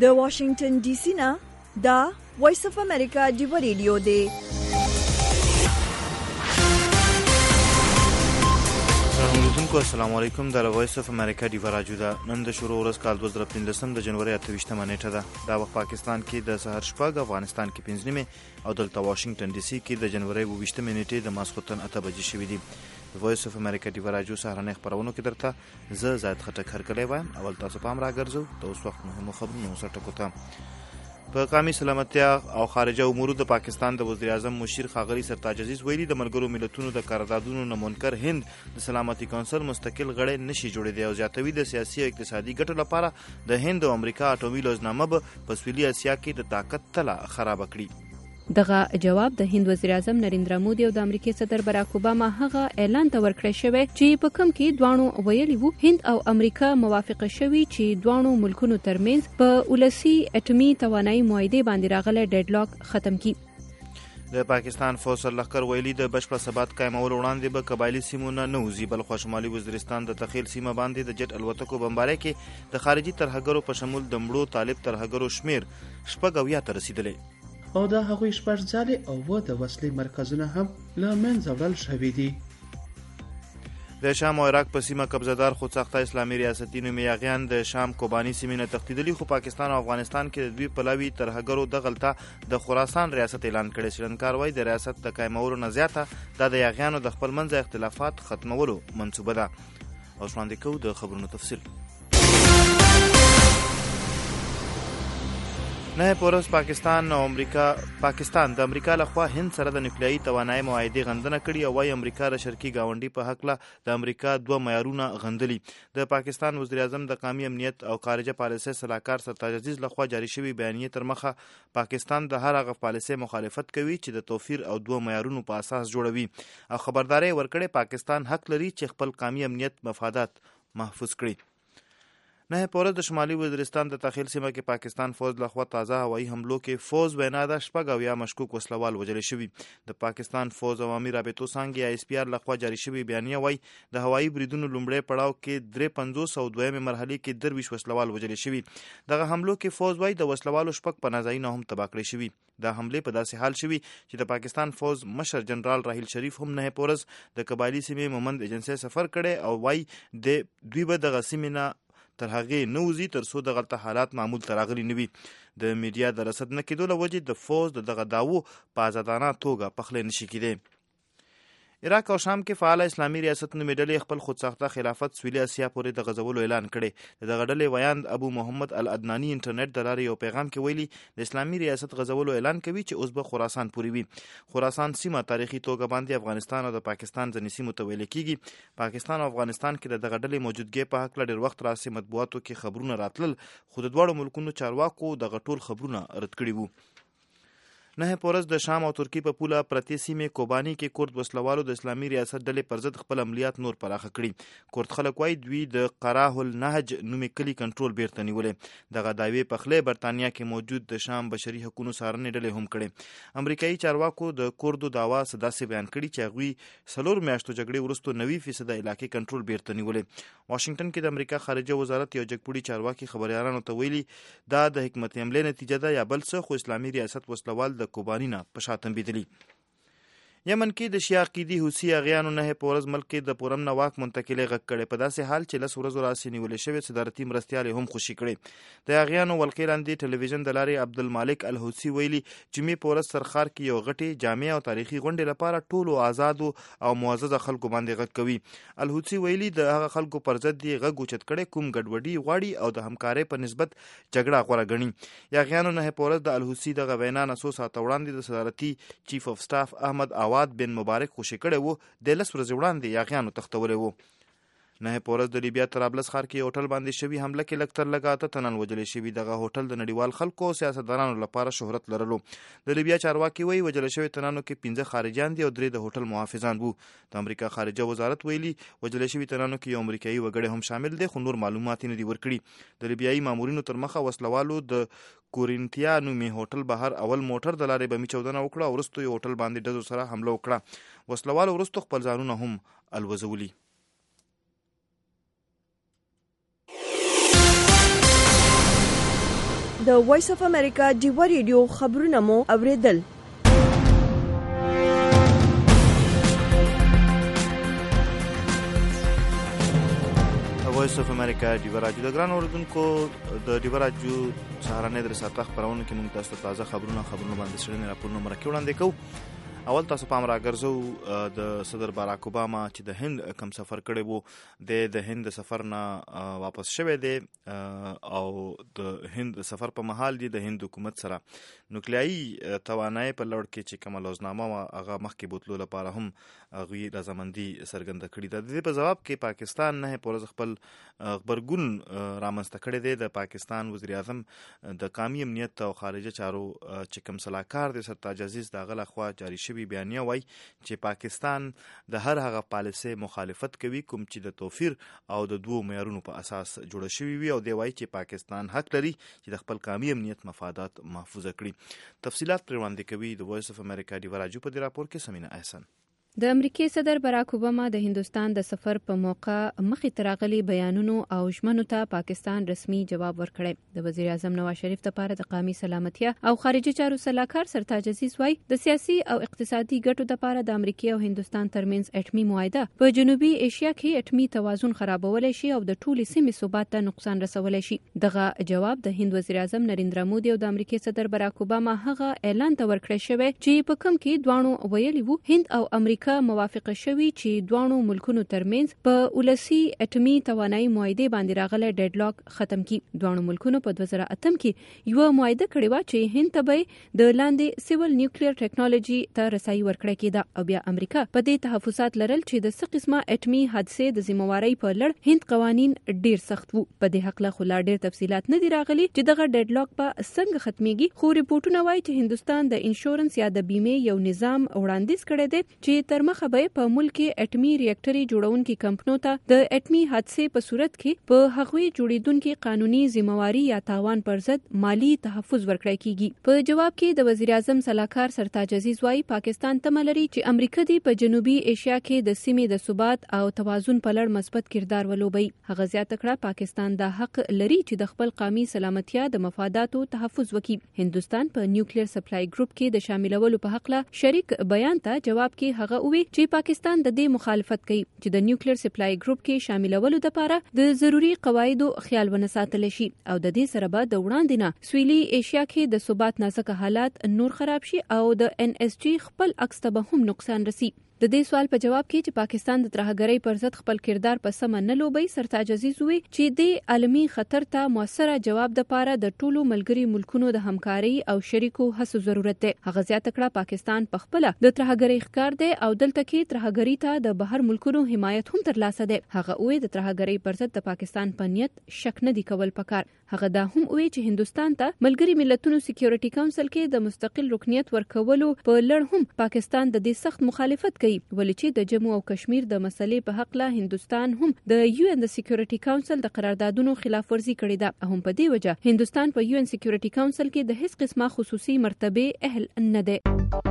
د واشنگټن ډي سي نه دا وایس اف امریکا ډیو ریډیو دی. السلام علیکم. د وایس اف امریکا ډیو راډیو ده. نن د شروع ورځ کال 2015 د جنوري 28 نیټه ده. دا وخت پاکستان کې د سحر شپږ، افغانستان کې 5 نیمه او دلته واشنگټن ډي سي کې د جنوري 28 نیټه د ماسخوتن 8 بجې شوې دي. د وایس اف امریکا ډیو راډیو سهارنې خبرونو کې درته زه زاید خټک هرکلی وایم. اول تاسو پام راګرځو د اوس وخت مهمو خبرونو سره ټکو ته. په قومي سلامتیا او خارجه امورو د پاکستان د وزیر اعظم مشیر ښاغلي سرتاج عزیز ویلي د ملګرو ملتونو د قراردادونو نه منکر هند د سلامتي کونسل مستقل غړی نشي جوړېدی او زیاتوي د سیاسي او اقتصادي ګټو لپاره د هند او امریکا اټومي لوزنامه به په سویلي اسیا کې د طاقت تله خراب کړي. دغه جواب د هند وزیر اعظم نریندرا مودي او د امریکای صدر باراک اوباما هغه اعلان ته ورکړی شوی چې په کوم کې دوانو ویلي وو هند او امریکا موافقه شوي چې دوانو ملکونو ترمنځ په ولسی اټومي توانایي معاهده باندې راغلی ډیډلاک ختم کړي. د پاکستان فوج سرلښکر ویلي د بشپړ ثبات قایمولو وړاندې به قبایلي سیمو نه وځي، بلخو شمالي وزیرستان د تخیل سیمه باندې د جټ الوتکو بمبارۍ کې د خارجي ترهګرو په شمول د مړو طالب ترهګرو شمیر 90 ته رسیدلی او د هغوی شپږ ځالې او د وسلې مرکزونه هم له منځه وړل شوي دي. د شام او عراق په سیمه قبضهدار خودساخته اسلامي ریاستي نومیاغیان د شام کوباني سیمې نه تښتېدلي، خو پاکستان او افغانستان کې د دوی پلوي ترهګرو دغلته د خراسان ریاست اعلان کړی. څېړنکار وایي د ریاست د قایمولو نه زیاته دا د یاغیانو د خپل منځه اختلافات ختمولو منصوبه ده. او وړاندې کوو د خبرونو تفصیل. نه پورس پاکستان د امریکا لخوا هند سره د نوکلیایي توانایي معاهدې غندنه کړې او وايي امریکا د شرقي ګاونډي په هکله د امریکا 2 معیارونه غندلي. د پاکستان وزیر اعظم د قومي امنیت او خارجه پالیسۍ صلاحکار سرتاج عزیز لخوا جاری شوی بیانیه تر مخه پاکستان د هر هغه پالیسۍ مخالفت کوي چې د توفیر او 2 معیارونو په اساس جوړوي او خبرداري ورکړي پاکستان حق لري چې خپل قومي امنیت مفادات محفوظ کړي. نه پورز د شمالي وزیرستان د تخیل سیمه کې پاکستان فوج لخوا تازه هوایي حملو کې فوز وینا د شپږ یا مشکوک وسلوال وژل شوي. د پاکستان فوج عوامي رابطو څانګې اس پی آر لخوا جاری شوی بیانیه وایي د هوایي بریدونو لومړی پړاو کې 350 او دویمه مرحله کې 23 وسلوال وژل شوي. دغه حملو کې فوج وایي د وسلوالو شپږ پناهځایونه هم تباه کړي شوي. دا حمله په داسې حال شوي چې د پاکستان فوج مشر جنرال راحیل شریف هم نه پورز د قبایلی سیمې مومند ایجنسی سفر کړي او وایي د دوی به د غسیمه نه تر هغه نوزي تر څو دغه حالات معمول تراغلي نوي. د میډیا د رصد نه کېدو له وجې د فوج دغه داوو په آزادانه توګه پخلی نشي کېدی. عراق او شام کې فعال اسلامي ریاست نومې ډلې خپل خودساخته خلافت سویلي اسیا پورې د غځولو اعلان کړی. دغه ډلې ویاند ابو محمد العدناني انټرنیټ د لارې یو پیغام کې ویلي د اسلامي ریاست غځولو اعلان کوي چې اوس به خراسان پورې وي. خراسان سیمه تاریخي توګه باندې افغانستان او د پاکستان ځینې سیمو ته ویل کېږي. پاکستان او افغانستان کې دغه ډلې موجودګۍ په هکله ډېر وخت راځي مطبوعاتو کې خبرونه راتلل، خو د دواړو ملکونو چارواکو دغه ټول خبرونه رد کړي وو. نه پورز د شام او ترکی په پوله پرتې سیمې کوبانی کې کورد وسلوالو د اسلامي ریاست ډلې پر ضد خپل عملیات نور پراخه کړي. کورد خلک وایي دوی د قراه النهج نومې کلي کنټرول بیرته نیولې. دغه دعوی په خله برتانیا کې موجود د شام بشري حقوقو څارنې ډلې هم کړي. امریکایي چارواکو د کوردو دعوا داسې بیان کړي چې هغوی 4 میاشتو جګړې وروسته 90% علاقې کنټرول بیرته نیولې. واشنگټن کې د امریکا خارجه وزارت یو جګپوړي چارواکي خبريالانو ته ویلي دا د حکمت عملي نتیجه ده یا بل څه، خو اسلامي ریاست وسلوال د کوبانی نه په شاتم بيدلی. یمن کې د شیعه عقیدي حوثي اغیانو نه پورز ملک کې د پورم نه واک منتقلې غږ کړي. په داسې حال چې لس ورځو راسي نیولې شوی صدارتي مرستيال هم خوشي کړي. د اغیانو ولقې لاندې ټلویزیون د لارې عبدالمالک الحوثي ویلي چې می پورز سرخار کې یو غټي جامع او تاریخي غونډې لپاره ټولو آزاد او معزز خلکو باندې غږ کوي. الحوثي ویلي د هغه خلکو پر ضد دی غږ اوچت کړي کوم ګډوډي غواړي او د همکارۍ په نسبت جګړه غوړه غني. اغیانو نه پورز د الحوثي دغه وینا نه 100 ساعت وړاندې د صدارتي چیف اف سټاف احمد عواد بن مبارک خوشی کړي وو. د 10 ورځې وړاندې یاغیانو تختولې وو. نه پورز د لیبیا طرابلس ښار کې هوټل باندې شوی حمله کې لکتر لګاته تنن وجل شوی. دغه هوټل د نړیوال خلکو او سیاستدانانو لپاره شهرت لرلو. د لیبیا چارواکي وایي وجل شوی تنانو کې 15 خارجيان دي او 3 د هوټل محافظان وو. د امریکا خارجه وزارت ویلي وجل شوی تنانو کې یو امریکایي وګړی هم شامل دي، خو نور معلومات نه دي ورکړي. د لیبیایي مامورینو تر مخه وسلوالو د کورینتیا نومي هوټل بهر اول موټر د لارې بمی چودنه وکړه او وروسته یو هوټل باندې ډزو سره حمله وکړه. وسلوالو وروسته خپل ځانونه هم الوزولي. د وایس اف امریکا ډیوا ریډیو خبرونه مو اوریدل. وایس اف امریکا ډیوا راډیو د ګران اوریدونکو د ډیوا راډیو سهارنۍ درې ساعته خبرونه کې موږ تاسو ته تازه خبرونه باندې څېړنې راپورونه مرکه وړاندې کوو. اول تاسو پام راګرځو د صدر باراک اوباما چې د هند کم سفر کړی وو د هند سفر نه واپس شوی دی او د هند سفر په مهال دی د هند حکومت سره نوکلیایي توانایي په لړ کې چې کومه لوزنامه وه هغه مخکې بوتلو لپاره هم هغوی رضامندي څرګنده کړې ده. د دې په ځواب کې پاکستان نه په ورځ خپل غبرګون رامنځته کړی دی. د پاکستان وزیر اعظم د قومي امنیت او خارجه چارو چې کوم سلاکار دی سرتاج عزیز د هغه لخوا جاري شوی بیانیه وایي چې پاکستان د هر هغه پالیسۍ مخالفت کوي کوم چې د توفیر او د دوو معیارونو په اساس جوړه شوی وي او دی وایي چې پاکستان حق لري چې د خپل قومي امنیت مفادات محفوظه کړي. تفصیلات پر وړاندې کوي د وایس اف امریکا ډیوا راډیو په دې راپور کې سمینه احسن. د امریکای صدر باراک اوباما د هندوستان د سفر په موقع مخې ته راغلي بیانونو او ژمنو ته پاکستان رسمي جواب ورکړی. د وزیر اعظم نواز شریف لپاره د قومي سلامتیا او خارجه چارو سلاکار سرتاج عزیز وایي د سیاسي او اقتصادي ګټو لپاره د امریکای او هندوستان ترمنځ اټمي معاهده په جنوبي ایشیا کې اټمي توازن خرابولی شي او د ټولې سیمې ثبات ته نقصان رسولی شي. دغه جواب د هند وزیر اعظم نریندرا مودي او د امریکای صدر باراک اوباما هغه اعلان ته ورکړی شوی چې په کوم کې دواړو ویلي وو هند او امریکا موافقه شوی چې دوانو ملکونو ترمنځ په ولسی اټمی توانایي معاهده باندې راغله ډیډ لاک ختم کی. دوانو ملکونو په 2008 کې یو معاهده کړې و چې هند ته به د لاندې سیول نیوکلیر ټیکنالوژي ته رسایي ورکړه کېده او بیا امریکا په دې تحفظات لرل چې د څه قسمه اټمی حادثه د ذمہواری په لړ هند قوانین ډیر سخت وو. په دې حق له خلا ډیر تفصيلات نه دی راغلي چې دغه ډیډ لاک په څنګه ختميږي. خو ریپورتونه وایي چې هندوستان د انشورنس یا د بیمې یو نظام وړاندیز کړی دی چې تر مخه به په ملک کې اټمی ریاکټري جوړونکو کمپنیو ته د اټمی حادثه په صورت کې په هغوی جوړیدونکو قانوني ذمہواری یا تاوان پر ضد مالی تحفظ ورکړی کیږي. په جواب کې د وزیر اعظم سلاکار سرتاج عزیز وایي پاکستان تمه لري چې امریکا دی په جنوبي ایشیا کې د سیمې د ثبات او توازن په لړ مثبت کردار ولوبي. هغه زیاته کړه پاکستان دا حق لري چې د خپل قومي سلامتیا د مفاداتو تحفظ وکړي. هندوستان په نیوکلیر سپلای ګروپ کې د شاملولو په حق له شریک بیان ته جواب کې هغه وی چې پاکستان د دې مخالفت کوي چې د نیوکلیر سپلای ګروپ کې شاملولو لپاره د ضروري قواعدو خیال ونه ساتل شي او د دې سره به د وړاندې نه سویلي ایشیا کې د ثبات نازک حالات نور خراب شي او د ان اس جی خپل عکس ته به هم نقصان رسي. د دې سوال په جواب کې چې پاکستان د ترهګرۍ پر ضد خپل کردار په سم نه لوبي سرتاج عزیز وی چې د عالمي خطر ته موثره جواب د پاره د ټولو ملګری ملکونو د همکاري او شریکو هڅو ضرورت دی. هغه زیاته کړه پاکستان په خپل د ترهګرۍ ښکار دی او دلته کې ترهګرۍ ته د بهر ملکونو حمایت هم ترلاسه دی. هغه وی د ترهګرۍ پر ضد د پاکستان په نیت شک نه دی کول پکار. هغه دا هم وی چې هندوستان ته ملګری ملتونو سکیورټي کونسل کې د مستقل رکنیت ورکولو په لړ هم پاکستان د دې سخت مخالفت کوي ولې چې د جموں او کشمیر د مسلې په حق له هندوستان هم د یو ان د سکیورټي کونسل د قراردادونو خلاف ورزي کړې ده. هم په دې وجه هندوستان په یو ان سکیورټي کونسل کې د هیڅ قسمه خصوصي مرتبه اهل نه ده.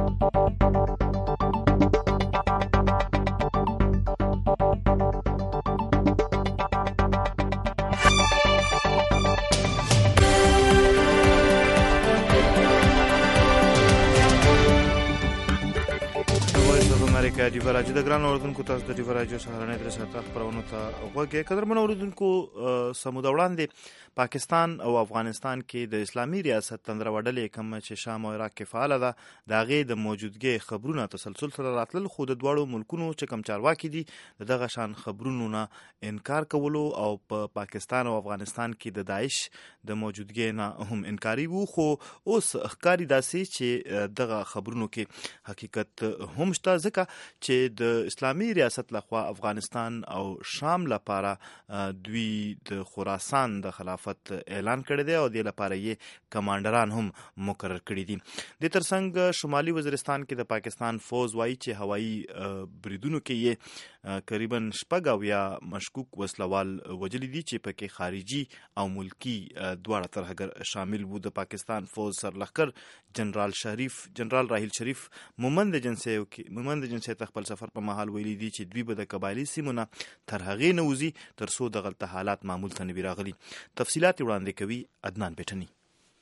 امریکا ډیوا راډیو د ګران اوریدونکو تاسو د ډیوا راډیو سهارنۍ درې ساعته خبرونه ته غوږ قدرمن اوریدونکو سموده وړاندې پاکستان او افغانستان کې د اسلامي ریاست تندره وډلې کوم چې شام او عراق کې فعال ده د هغې د موجودګۍ خبرونه تسلسل سره راتلل خو د دواړو ملکونو چې کوم چارواکي دي د دغه شان خبرونو نه انکار کولو او په پاکستان او افغانستان کې د داعش د موجودګۍ نه هم انکاري وو. خو اوس ښکاري داسې چې دغه خبرونو کې حقیقت هم شته ځکه چې د اسلامي ریاست لخوا افغانستان او شام لپاره دوی د خراسان د خلافت اعلان کړی دی او د لپاره یې کمانډران هم مقرر کړي دي. د ترڅنګ شمالي وزیرستان کې د پاکستان فوز وایي چې هوایي بریدونو کې یې تقریبا 6 مشکوک وسلوال وجلی دي چې پکې خارجي او ملکی دواړه ترهګر شامل وو. د پاکستان فوز سرلښکر جنرال راحیل شریف مومند جنسي خپل سفر په مهال ویلي دي چې دوی به د قبایلي سیمو نه تر هغې نه وځي تر څو دغلته حالات معمول ته نه وي راغلي. تفصیلات وړاندې کوي عدنان بیټني.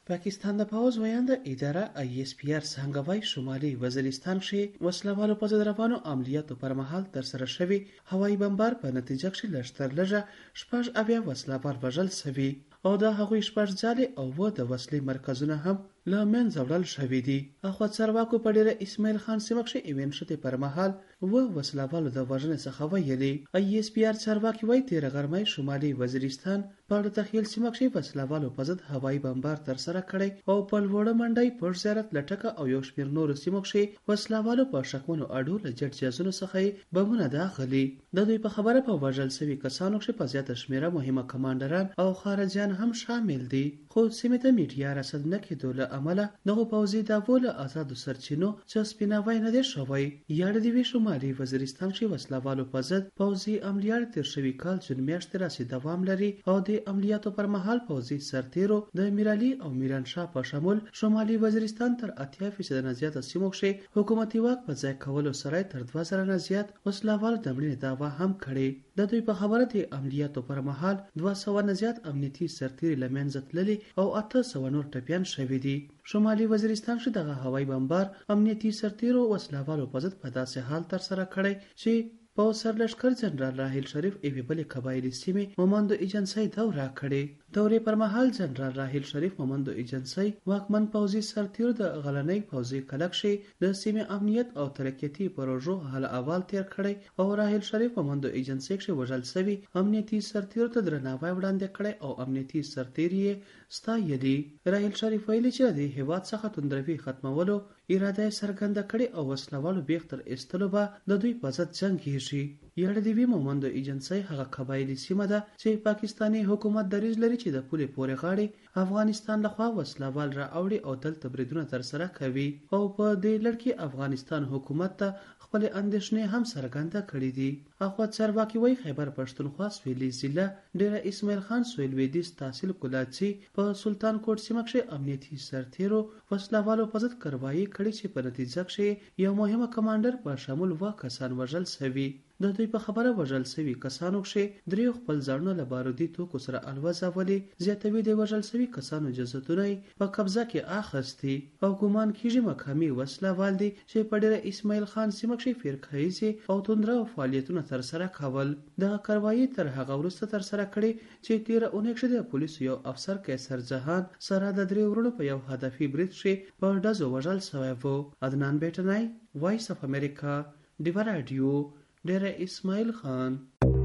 پاکستان د پوځ ویانده اداره ISPR څنګه وایي شمالي وزیرستان کې وسلوالو په ضد روانو عملیاتو پر مهال ترسره شوي هوایي بمبار په نتیجه کې لږ تر لږه 86 وسلوال وژل شوي او د هغوی 6 ځالې او 7 د وسلې مرکزونه هم له منځه وړل شوي دي. اخوا چارواکو په ډیره اسماعیل خان سیمه کې ایوین شتې پر مهال وسلوالو د وژنې څخه ویلي. ISPR چارواکي وایي تیره غرمه شمالي وزیرستان په تخیل سیمه کې وسلوالو په ضد هوایي بمبار ترسره کړی او په لوړه منډۍ پر زیارت لټکه او یو شمېر نورو سیمو کې وسلوالو په شکمنو اډو له جټ جازونو څخه بمونه داخلي. د دوی په خبره په وژل شوي کسانو کې په زیاته شمېره مهمه کمانډران او خارجیان هم شامل دي. خو سیمې ته میډیا رسد نه کېدو له امله دغه پوځي دعوو له آزادو سرچینو څه سپیناوی نه دی شوی. یاد دی وی شمالي وزیرستان کې وسلوالو په ضد پوځي عملیات تیر شوي کال جون میاشتې راسې دوام لري او د عملیاتو پر مهال پوځي سرتیرو د میرعلي او میرانشاه په شمول شمالي وزیرستان تر 80% نه زیاته سیمو کې حکومتي واک په ځای کولو سره تر 2000 نه زیات وسلوال د مړینې دعوا هم کړې. د دوی په خبره د عملیاتو پر مهال 200 نه زیات امنیتي سرتیري له منځه تللي او 800 نور ټپیان شوي دي. شمالي وزیرستان کې دغه هوایي بمبار امنیتي سرتیرو وسلوالو په ضد په داسې حال ترسره کړی چې په سرلښکر جنرال راحیل شریف ایوي بلې قبایلي سیمې مومندو ایجنسۍ دوره کړې. دورې پر مهال جنرال راحیل شریف مومندو ایجنسۍ واکمن پوځي سرتیرو د غلنۍ پوځي کلکشې د سیمې امنیت او ترقیتي پروژو حال احوال تیر کړی او راحیل شریف مومندو ایجنسۍ کې وژل شوي امنیتي سرتیرو ته درناوی وړاندې کړی او امنیتي سرتیري یې ستایلي. راحیل شریف ویلي چې د هیواد څخه توندروي ختمولو اراده څرګنده کړې او وسلوالو بیخ تر ایستلو به د دوی په ضد جنګیږي. یاد دی وی مومندو ایجنسۍ هغه قبایلي سیمه ده چې پاکستاني حکومت دریځ لري چې د پولې پورې غاړې افغانستان لخوا وسلوال را اوړي او دلته بریدونه ترسره کوي او په دې لړ کې افغانستان حکومت ته خپل اندېښنې هم څرګنده کړې دي. اخوا چارواکي وایي خیبر پښتونخوا سویلي ضلع ډیره اسماعیل خان سویل ویدیز تحصیل کولاچي په سلطان کوټ سیمه کې امنیتي سرتیرو وسلوالو په ضد کاروایي کړې چې په نتیجه کې یو مهمه کمانډر په شمول 2 کسان وژل شوي. د دوی په خبره وژل شوي کسانو کې 3 خپل ځانونه له بارودي توکو سره الوځولي. زیاتوي د وژل شوي کسانو جسدونه په قبضه کې اخیستي او ګومان کیږي مقامي وسلوال دي چې په ډیره اسماعیل خان سیمه کې فرقه‌ایزې او توندره فعالیتونه ترسره کول. دغه کاروایي تر هغه وروسته ترسره کړي چې تیره اونۍ کې د پولیسو یو افسر قیصر جهان سره د 3 ورونو په یو هدفي برید کې په ډزو وژل شوی و. عدنان بیټنای، وایس اف امریکا، ډیوا رادیو، ډیره اسماعیل خان.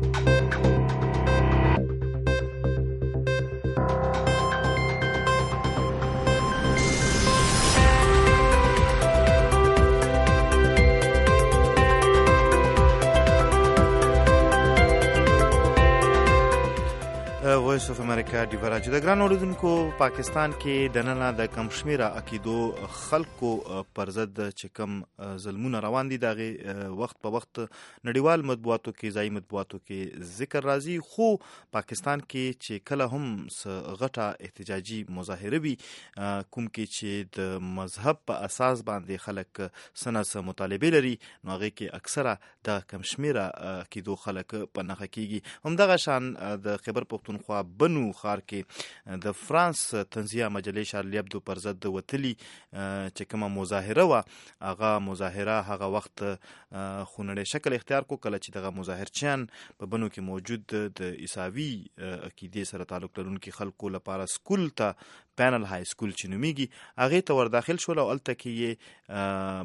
وایس اف امریکا ډیوا رادیو. د ګران اوریدونکو پاکستان کې د نن د کم شمیره عقیدو خلکو پر ضد چې کم ظلمونه روان دي دغه وخت په وخت نړیوال مطبوعاتو کې ځای مطبوعاتو کې ذکر راځي. خو پاکستان کې چې کله هم غټه احتجاجي مظاهره وي کوم کې چې د مذهب په اساس باندې خلک سنس مطالبه لري نو هغه کې اکثره د کم شمیره عقیدو خلک په نخښه کیږي. همدغه شان د خیبر پختونخوا بنو خار کې د فرانس تنزیه مجلې شارلی ابدو پر ضد وتلی چې کومه مظاهره وه هغه مظاهره هغه وخت خونړی شکل اختیار کو کله چې دغه مظاهرچیان په بنو کې موجود د عیساوي عقیدې سره تعلق لرونکي خلکو لپاره سکول ته پینل های سکول چې نومیږي هغې ته ورداخل شول او هلته کې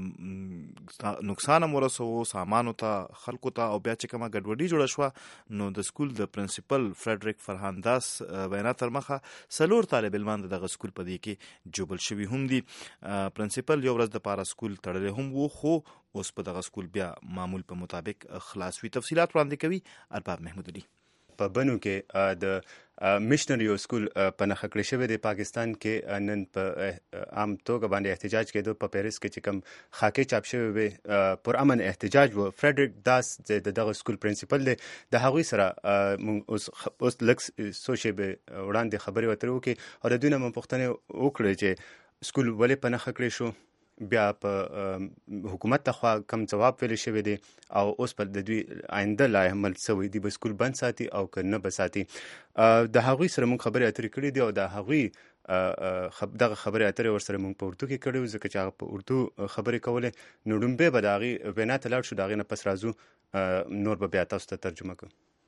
یې نقصان هم ورسوو سامانو ته خلکو ته او بیا چې کومه ګډوډي جوړه شوه نو د سکول د پرنسپل فریډریک فرهانداس وینا تر مخه 4 طالب علمان دغه سکول په دې کې جوبل شوي هم دي. پرنسپل یو ورځ د پاره سکول تړلی هم وو خو اوس په دغه سکول بیا معمول په مطابق خلاص وي. تفصیلات وړاندې کوي ارباب محمود علي. په بنو کې د میشنریو سکول په نښه کړی شوی دی. پاکستان کې نن په عام توګه باندې احتجاج کېدو. په پیرس کې چې کوم خاکې چاپ شوی وي پر امن احتجاج و. فریډریک داس د دغه سکول پرنسپل دی. د هغوی سره اوس لږ څو شیبې وړاندې خبرې اترې وکړې او د دوی نه مو پوښتنې وکړې چې سکول ولې په نښه کړی شو. بیا په حکومت ته خوا کم جواب ویل شوی دی او اوس پر د دوی آینده لا عمل شوی دی به سکول بند ساتي او که نه به ساتي. د هغوی سره موږ خبرې اترې کړې دي او د هغوی دغه خبرې اترې ورسره موږ په اردو کې کړې ځکه چې هغه په اردو خبرې کولې. نو ډومبې به د هغې وینا ته لاړ شو، د هغې نه پس راځو نور به بیا تاسو ته ترجمه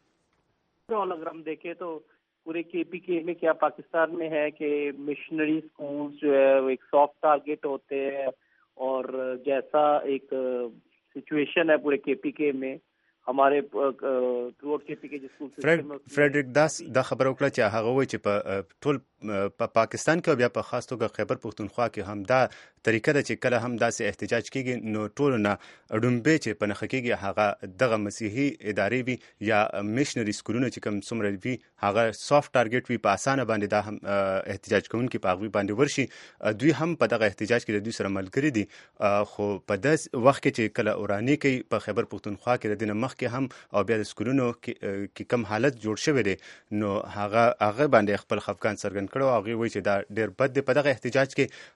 کوو. अगर हम देखें तो पूरे KPK में क्या पाकिस्तान में है कि मिशनरी स्कूल जो है वो एक सॉफ्ट टारगेट होते हैं और जैसा एक सिचुएशन है पूरे KPK में हमारे throughout KPK school system में फ्रेडरिक दास دا خبره وکړه چې هغه وایي چې په ټول په پاکستان کې بیا په خاص توګه خیبر پختونخوا کې هم دا طریقه ده چې کله هم داسې احتجاج کیږي نو ټول نه ډومبې چې په نخښه کیږي هغه دغه مسیحي ادارې وي یا میشنري سکولونه چې کوم څومره وي هغه سافت ټارګټ وي، په اسانه باندې دا هم احتجاج کوونکي په هغوی باندې ورشي. دوی هم په دغه احتجاج کې د دوی سره ملګري دي، خو په داسې وخت کې چې کله اوراني کوي په خیبر پختونخوا کې د دې نه مخکې هم او بیا د سکولونو کې کم حالت جوړ شوی دی نو هغه باندې خپل خفګان څرګند کړو. هغوی وایي چې دا ډېر بد دی. په دغه احتجاج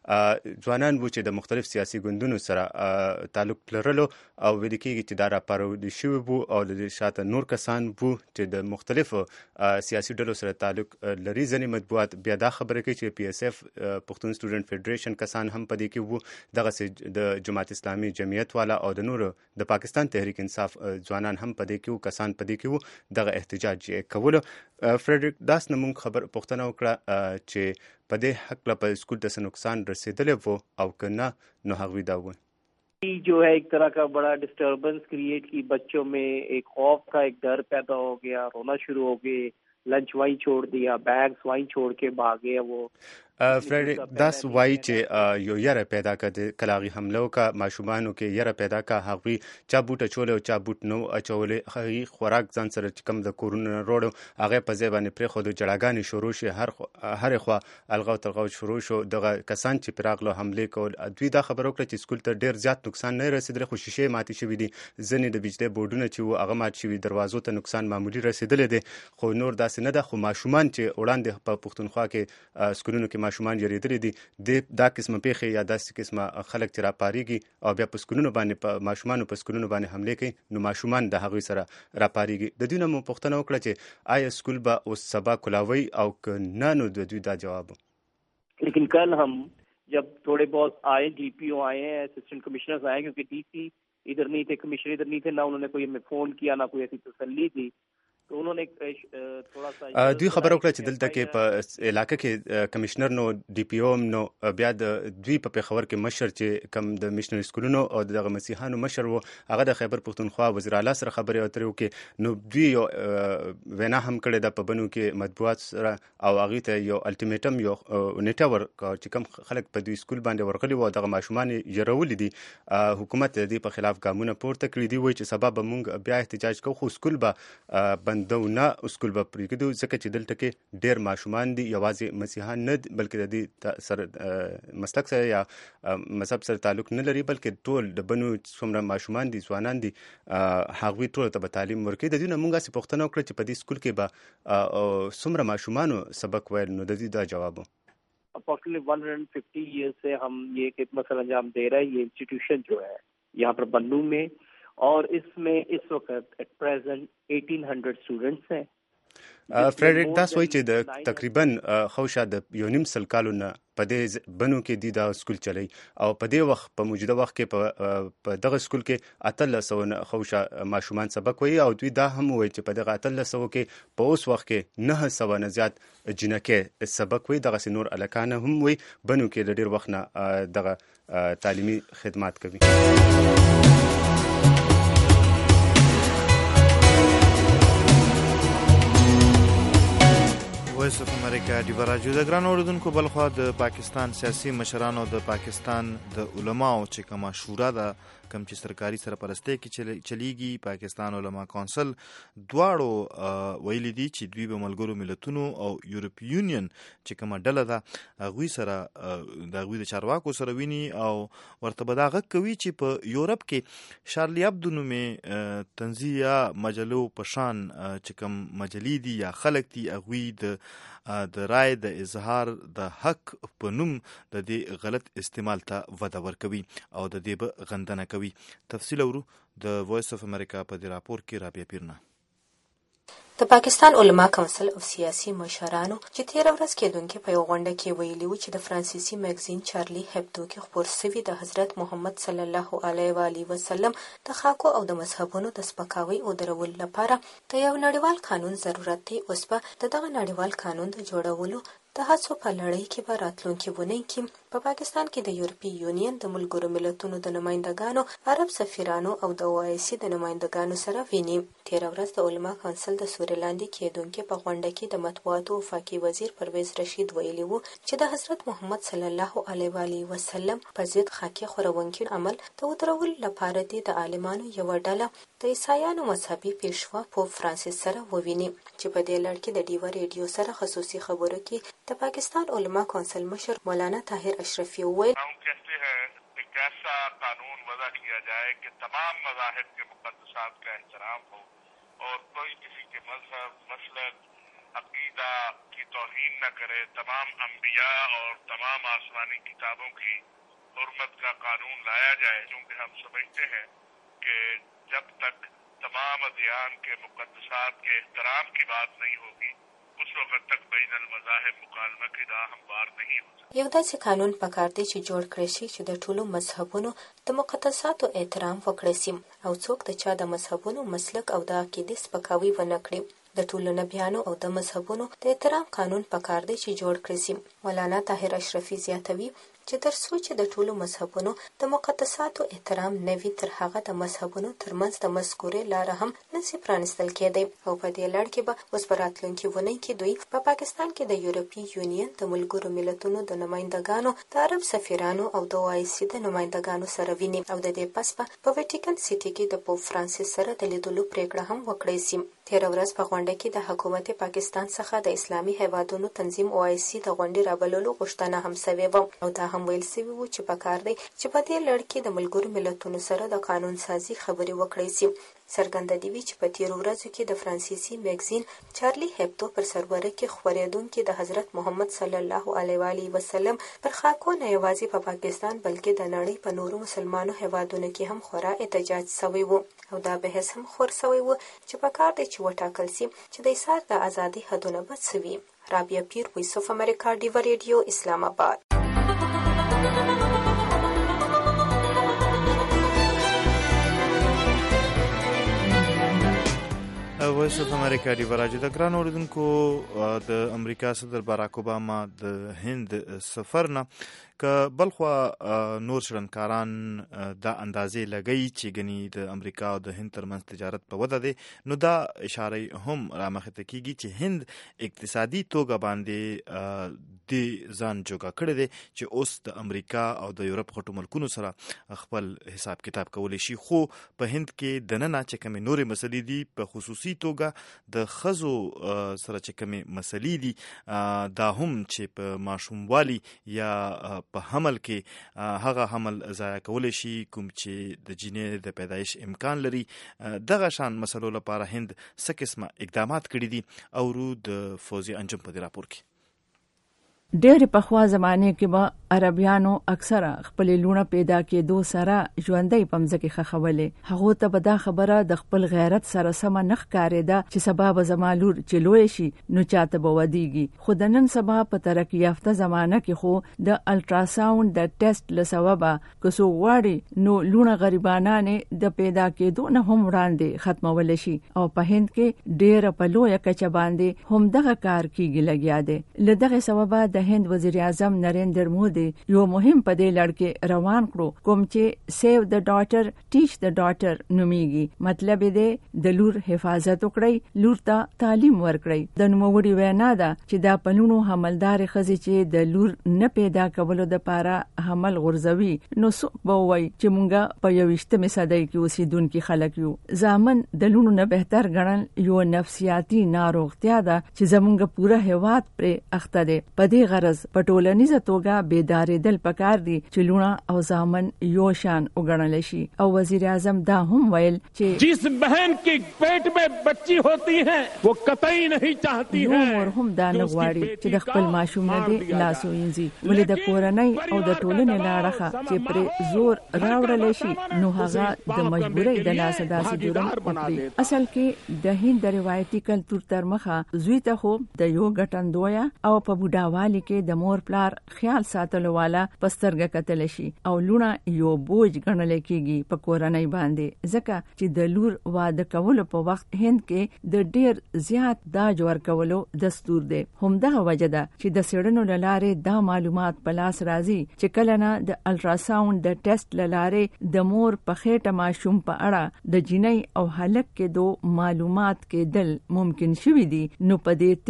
کې ځوانان وو چې د مختلف سیاسي ګوندونو سره تعلق لرلو او ویل کېږي چې دا راپارودي شوي وو او د شاته نور کسان وو چې د مختلفو سیاسي ډلو سره تعلق لري. ځینې مطبوعات بیا دا خبره کوي چې PSF پښتون سټوډنټ فیډریشن کسان هم په دې کې وو، دغسې د جماعت اسلامي جمعیت والا او د نورو د پاکستان تحریک انصاف ځوانان هم په دې کې وو، کسان په دې کې وو دغه احتجاج کولو. فرډریک داس نه مونږ پوښتنه وکړه چې په دې هکله په سکول ته څه نقصان رسېدلی و او که نه نو هغوی دا وویل जो है एक तरह का बड़ा डिस्टर्बेंस क्रिएट की, बच्चों में एक खौफ का एक डर पैदा हो गया, रोना शुरू हो गए, लंच वहीं छोड़ दिया, बैग्स वहीं छोड़ के भागे. वो فرډریک داس وایي چې یو یره پیدا کړه کله هغې حمله وکړه ماشومانو کې یره پیدا کړه، هغوی چا بوټ اچولی او چا بوټ نه اچولی، هغوی خوراک ځان سره چې کوم د کورونو نه روړ هغه په ځای باندې پرېښودو، جړاګانې شروع شوې، هرې خوا الغاو تلغاو شروع شو. دغه کسان چې پرې راغلو حملې کول، دوی دا خبره وکړه چې سکول ته ډېر زیات نقصان نه رسېدلی خو شیشې ماتې شوي دي، ځینې د بجلۍ بورډونه چې وو هغه مات شوي، دروازو ته نقصان معمولي رسېدلی دی خو نور داسې نه ده. خو ماشومان چې وړاندې په پښتونخوا کې سکولونو کې ماشومان یریدلي دي، دا قسمه پیښې یا داسې قسمه خلک چې راپارېږي او بیا په سکولونو باندې په ماشومانو په سکولونو باندې حملې کوي نو ماشومان د هغوی سره راپارېږي. د دوی نه مو پوښتنه وکړه چې آیا سکول به اوس سبا کلاوي او که نه نو د دوی دا جواب. लेकिन कल हम जब थोड़े बहुत आए, DPO आए हैं, असिस्टेंट कमिश्नर्स आए, क्योंकि DC इधर नहीं थे, कमिश्नर इधर नहीं थे, ना उन्होंने कोई हमें फोन किया ना कोई ऐसी तसल्ली थी. دوی خبره وکړه چې دلته کې په علاقه کې کمشنر نو DPO نو بیا د دوی په پېښور کې مشر چې کم د میشنري سکولونو او دغه مسیحانو مشر و هغه د خیبر پښتونخوا وزیر اعلی سره خبرې اترې وکړې نو دوی یو وینا هم کړې ده په بنو کې مطبوعات سره او هغې ته یو الټیمیټم یو نیټه ورکړه چې کوم خلک په دوی سکول باندې ورغلي وو دغه ماشومان یې دي. حکومت د دې په خلاف ګامونه پورته کړي دي، وایي چې سبا به موږ بیا احتجاج کوو خو سکول به بندو نه سکول به پرېږدو ځکه چې دلته کې ډېر ماشومان دي، یوازې مسیحان نه بلکې د دې سره مسلک سره یا مذهب سره تعلق نه لري بلکې ټول د بنو څومره ماشومان دي ځوانان دي هغوی ټولو ته به تعلیم ورکوي. د دوی نه موږ هسې پوښتنه وکړه چې په دې سکول کې به څومره ماشومانو سبق ویل نو د دوی دا جواب و. approximately 150 years से हम ये खिदमत अंजाम दे रहे हैं. ये इंस्टीट्यूशन जो है यहाँ पर बन्नू में और इसमें इस वक्त एट प्रेजेंट 1800 स्टूडेंट्स हैं. فرډریک داس وایي چې د تقریبا خوشا د یو نیم سل کالو نه په دې بنو کې دي دا سکول چلی او په دې وخت په موجوده وخت کې په دغه سکول کې 1300 خوشا ماشومان سبق وایي او دوی دا هم وایي چې په دغه 1300 کې په اوس وخت کې 900 نه زیات جنکې سبق وایي. دغه نور الکان هم وایي بنو کې د ډېر وخت نه دغه تعلیمي خدمات کوي. وایس اف امریکا ډیبا راډیو د ګران اوریدونکو بلخوا د پاکستان سیاسي مشرانو د پاکستان د علماو چې کومه شورا ده کوم چې سرکاري سرپرستۍ کې چلیږي پاکستان علما کونسل دواړو ویلي دي چې دوی به ملګرو ملتونو او یورپ یونین چې کومه ډله ده هغوی سره د هغوی د چارواکو سره ویني او ورته به دا غږ کوي چې په یورپ کې شارلی ابدو نومې طنزي یا مجلو په شان چې کوم مجلې دي یا خلک دي هغوی د رای د اظهار د حق په نوم د دې غلط استعمال ته وده ورکوي او د دې به غندنه کوي. تفصیل اورو د وایس اف امریکا په دې راپور کې رابعه پیرنا. د پاکستان علما کونسل او سیاسي مشرانو چې تیر ورځ کېدونکي په یو غونډه کې ویلي و چې د فرانسیسي میګزین چارلی هبدو کې خپور شوي د حضرت محمد صلی الله علیه و آله وسلم د خاکو او د مذهبونو د سپکاوي او درولو لپاره د یو نړیوال قانون ضرورت دی. اوس به دغه نړیوال قانون د جوړولو د هڅو په لړۍ کې به راتلونکي ونې کې په پاکستان کې د یورپی یونین د ملګرو ملتونو د نمایندګانو، عرب سفیرانو او د OIC د نمایندګانو سره ویني. تیر ورځ د علما کونسل د سوري لاندې کېدونکي په غونډه کې د مطبوعاتو وفاقي وزیر پرویز رشید ویلي وو چې د حضرت محمد صلی الله علیه و آله وسلم په ضد خاکي خورونکي عمل د ودرولو لپاره د عالمانو یو ډله د عیسایانو مذهبي پیشوا پوپ فرانسیس سره وویني چې په دې لړ کې د ډیوا ریډیو سره خصوصي خبرو کې د پاکستان علما کونسل مشر مولانا طاهر اشرفی وویل ایسا قانون وضع کیا جائے کہ تمام مذاہب کے مقدسات کا احترام ہو اور کوئی کسی کے مذہب، مسلک، عقیدہ کی توہین نہ کرے. تمام انبیاء اور تمام آسمانی کتابوں کی حرمت کا قانون لایا جائے، کیونکہ ہم سمجھتے ہیں کہ جب تک تمام ادیان کے مقدسات کے احترام کی بات نہیں ہوگی اس وقت تک بین المذاهب مکالمه کی راہ هموار نہیں ہو سکتی. یو داسې قانون پکار دی چې جوړ کړی شي چې د ټولو مذهبونو د مقدساتو احترام وکړي سي او څوک د چا د مذهبونو، مسلک او د عقیدې سپکاوي ونه کړي. د ټولو نبیانو او د مذهبونو د احترام قانون پکار دی چې جوړ کړی سي. مولانا طاهر اشرفی زیاتوي چې تر څو چې د ټولو مذهبونو د مقدساتو احترام نه وي، تر هغه د مذهبونو ترمنځ د مذکورې لاره هم نشي پرانیستل کېدی. او په دې لړ کې به اوس په راتلونکي ونې کې دوی په پاکستان کې د یورپی یونین د ملګرو ملتونو د نمایندګانو، د عرب سفیرانو او د OIC د نمایندګانو سره ویني او د دې پس په ویټیکن سیټي کې د پوپ فرانسیس سره د لیدلو پریکړه هم وکړی سي. تیر ورځ په غونډه کې د حکومت پاکستان څخه د اسلامي هیوادونو تنظیم OIC د غونډې رابللو غوښتنه هم شوې وه او دا هم ویل شوي وو چې پکار دی چې په دې لړ کې د ملګرو ملتونو سره د قانون سازي خبرې وکړی سي. څرګنده دی چې په تیر ورځو کې د فرانسیسي میګزین چارلی هبدو پر سروره کې خپرېدونکي د حضرت محمد صلی الله علیه و آله وسلم پر خاکو نه یوازې په پاکستان بلکې د نړۍ په نورو مسلمانو هیوادونو کې هم خورا احتجاج شوی وو او دا بحث هم خور شوی وو چې پکار دی چې وټاکل سي چې د اظهار د ازادي حدونه به څه وي. رابعه پیر، وایس اف امریکا، ډیوا ریډیو، اسلام آباد. وایس اف امریکا ډیوا راډیو. د ګران اوریدونکو، د امریکا صدر باراک اوباما د هند سفر نه که بلخوا نور شرنکاران دا اندازې لګی چې ګنی د امریکا او د هند ترمنځ تجارت په وده دی، نو دا اشاره هم رامخته کیږي چې هند اقتصادي توګه باندې د ځان جوګه کړی دی چې اوس د امریکا او د یورپ غټو ملکونو سره خپل حساب کتاب کولی شي. خو په هند کې دننه چې کومې نورې مسلې دي، په خصوصي توګه د ښځو سره چې کومې مسلې دي، دا هم چې په ماشوموالي یا په حمل کې هغه حمل ضایع کولی شي کوم چې د جینۍ د پیدایش امکان لري. دغه شان مسلو لپاره هند څه قسمه اقدامات کړي دي او رو د فوزي انجم په دې راپور کې. ډېر پخوا زمانه کې به عربیانو اکثره خپل لونه پیدا کېدو سره ژوندۍ پمځکه خخولې. هغه ته به دا خبره د خپل غیرت سره سم نخ کارېده چې سبب زمالور چې لوی شي نو چاته به ودیږي. خو د نن سبا په ترقی یافته زمانه کې خو د الټراساوند د ټیسټ لسببه کوسو غواړي نو لونه غریبانانه د پیدا کېدو نه هم وړاندې ختمول شي او په هند کې ډېر په لوی کچه باندې هم دغه کار کیږي لګیا دی. لدغه سببه د هند وزیر اعظم نریندر مودي یو مهم په دې لړ کې روان کړو کوم چې سیو د ډاټر ټیچ د ډاټر نومیږي. مطلب دې د لور حفاظت وکړي، لور ته تعلیم ورکړي. د نوموړي وینا ده چې دا پلونو حملدار ښځې چې د لور نه پیدا کولو د پاره حمل غورځوي نو څوک به وایي چې مونږه په 21مې صدۍ کې اوسېدونکي خلک یو. زامن د لونو نه بهتر ګڼل یو نفسیاتي ناروغتیا ده چې زمونږ پوره هیواد پرې اخته ده. په دې غرض په ټولنیزه توګه بیدارېدل پکار دي چې لونه او زامن یو شان وګڼل شي. او وزیر اعظم دا هم ویل چې جس بہن کی پیٹ میں بچی ہوتی ہے وہ قطعی نہیں چاہتی ہے نور هم دا نه غواړي چې د خپل ماشوم نه دی لاس وینځي، ولې د کورنۍ او د ټولنې لاړه چې پر زور راوړل شي نو هغه د مجبورۍ د لاس داسې جوړم وکړي. اصل کې د هند د روایتي کلتور تر مخه زوی ته خو د یو ګټندویا او په بوډاوالي کې د مور پلار خیال ساتلو والا پسترګه کتل شي او لونه یو بوج ګڼل کېږي په کورنۍ باندې، ځکه چې د لور واده کولو په وخت هند کې د ډیر زیات داج ورکولو دستور دی. همدغه وجه ده چې د څېړنو له لارې دا معلومات په لاس راځي چې کله نه د الټراساوند د ټیسټ له لارې د مور په خېټه ماشوم په اړه د جنۍ او هلک کې دو معلومات کېدل ممکن شوي دي، نو په دې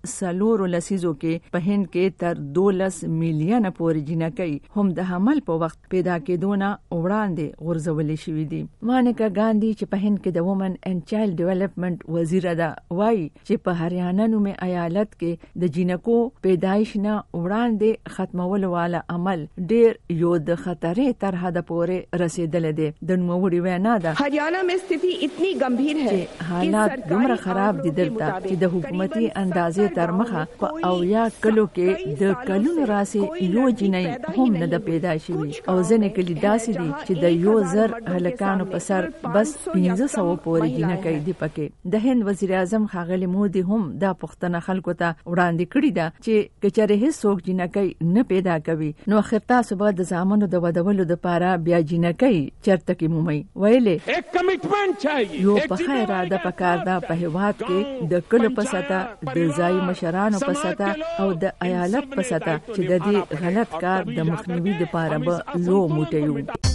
13 لسیزو کې په هند کې تر 12 میلیونه پورې جنکۍ هم د حمل په وخت پیدا کېدونه وړاندې غورځولې شوي دي. مانیکا ګاندھی چې په هند کې د وومن اینڈ چایلډ ډیولپمنٹ وزیر ده وایي چې په هریانه نومې ایالت کې د جنکو پیدایش نه وړاندې ختمولو والا عمل ډیر یو د خطرې تر حد پورې رسیدل دي. د نوموړي وینا ده हरियाणा में स्थिति इतनी गंभीर है چې حالات دومره خراب دي دلته چې د حکومتي اندازې تر مخه په او یا کلو کې د کلونو راسي یو جنۍ هم نه د پیدا شوي او ځنې کلی داسې دي چې د یو زر هلکانو په سر بس 1500 پورې جنکۍ دي پکې. د هند وزیر اعظم ښاغلي مودي هم دا پوښتنه خلکو ته وړاندې کړې ده چې کچره هیڅوک جنکۍ نه پیدا کوي نو اخر تاسو به د زامنو د ودولو لپاره بیا جنکۍ چرته کې مومي. ویلې ایک کمټمنټ چاهیے یو په اراده پکار ده په هیواد کې د کلو په سطح د ځای مشرانو په سطح او د ایالت په سطح چې د دې غلط کار د مخنیوي لپاره به لو موټیو.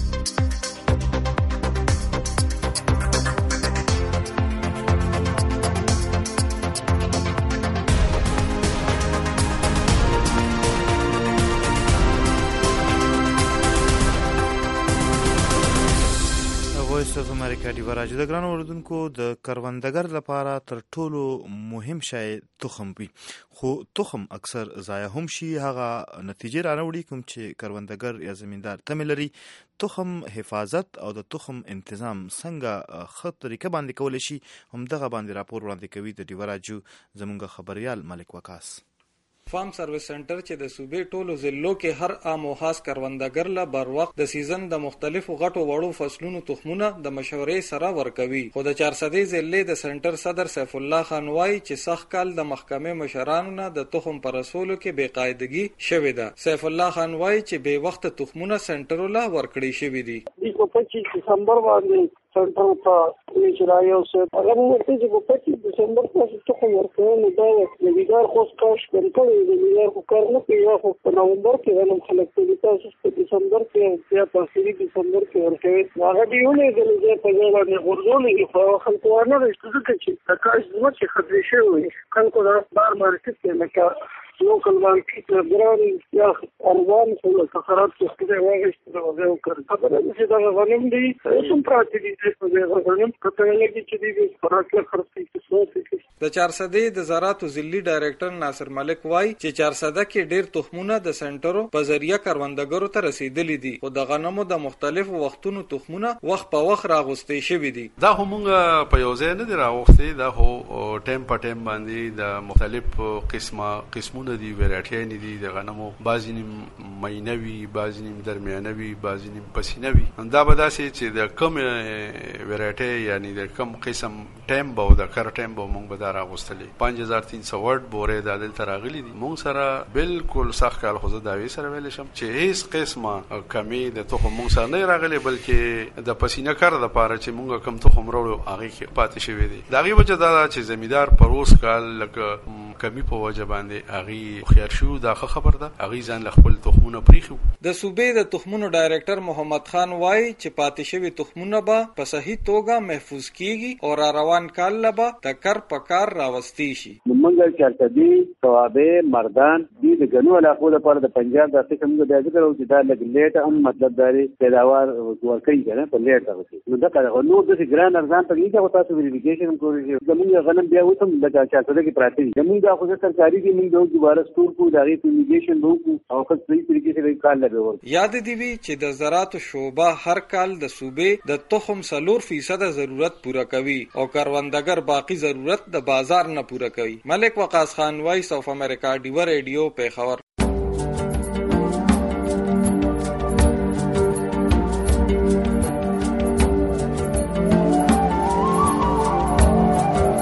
وایس اف امریکا دی ورجه د ګران اوردونکو د کروندګر لپاره تر ټولو مهم شی تخم وي، خو تخم اکثر ضایع هم شي. هغه نتیجې رانوړي کوم چې کروندګر یا زمیندار تمه لري. تخم حفاظت او د تخم انتظام څنګه ښه طریقه باندې کولی شي، همدغه باندې راپور وړاندې کوي د ډیوراجو زمونږ خبریال ملک وکاس. فارم سروس سنټر چې د صوبې ټولو ضلعو کې هر عام او خاص کروندګر له بر وخت د سیزن د مختلفو غټو وړو فصلونو تخمونه د مشورې سره ورکوي. خو د 400 ضلع د سنټر صدر سیف الله خان وایي چې سخت کال د محکمې مشرانو نه د تخم پر رسولو کې بې قاعدګي شوې ده. سیف الله خان وایي چې بې وخت تخمونه سنټرو له ورکړي شوي دي. په 25 دسمبر باندې سنټر ته اجرایي او هغه ورته چې په 25 دسمبر کې تخم ورکړل دا د ویګار خوښ کاش کړي د ویګار خو کار نه کوي. خو په نومبر کې هم خلک په تاسو په دسمبر کې یا په 3 دسمبر کې ورکوي. هغه دیونه د لږه په ځای باندې ورزولې خو خلکو ورنه رښتیا چې تکاش زموږ خطرې شوی خلکو دا بار مارکیټ کې لکه لوکل مارکیټ ګران یا اروان څه خسارات څه دی واغښت دا وځو کړ. خبره چې دا غنم دی کوم پراتی دي په دې غنم کته لګي چې دې پراته خرڅي څه د 400 د زراعت ضلعي ډایریکټر ناصر ملک وای چې 400 کې ډېر تخمونه د سنټرو په ذریعہ کروندګرو ته رسیدلي دي او د غنمو د مختلفو وختونو تخمونه وخت په وخت راغستې شوي دي. دا همغه په یو ځای نه دی راغستې، دا هو ټیم په ټیم باندې د مختلف قسمونه دي ویرایټي نه دي. د غنمو بعضی نیم مینوي، بعضی نیم درمیانوي، بعضی نیم پسینوي. دا به داسې چې د کم ویرایټي یعنی د کم قسم ټیم به د کار ټیم به موږ به دا راغستلې 5300 ورډ بورې د دلته راغلي دي. موږ سره بالکل سخت کال خو زه دا وی سره ویل شم چې هیڅ قسمه کمی د تخم موږ سره نه راغلي، بلکې د پسینه کار د پاره چې موږ کم تخم وروړو هغه کې پاتې شوی دي. دا غي وجه دا چې زمیدار پروس کال لکه کمی په وجه باندې هغه خیر شو. دا خبر ده هغه ځان خپل تخمونه پریخو. د صوبې د تخمونو ډایریکټر محمد خان وای چې پاتې شوی تخمونه به په صحیح توګه محفوظ کیږي او روان کال لبا د کار په کار راوستي شي. موږ چارته دي ثوابه مردان دي د غنو علاقو لپاره د پنجاب د قسم د ذکر او د لګلیټ هم مطلب داري پیداوار ورکړي کنه په لیټ راغلي نو دا کار نو د ګران ارزان په دې کې تاسو ویریفیکیشن کوئ زموږ غنم بیا وتم د چارته کې پراته دي زموږ د خو سرکاري دي موږ دوباره سٹور کو دغه فیمیګیشن وکړو او په صحیح طریقې سره کار لري یاد دی وی چې د زراعت شعبه هر کال د صوبې د تخم 4% ضرورت پوره کوي او کاروندګر باقی ضرورت د بازار نه پوره کوي. ملک وقاص خان، وایس اف امریکا، ډیور ریډیو، پیښور.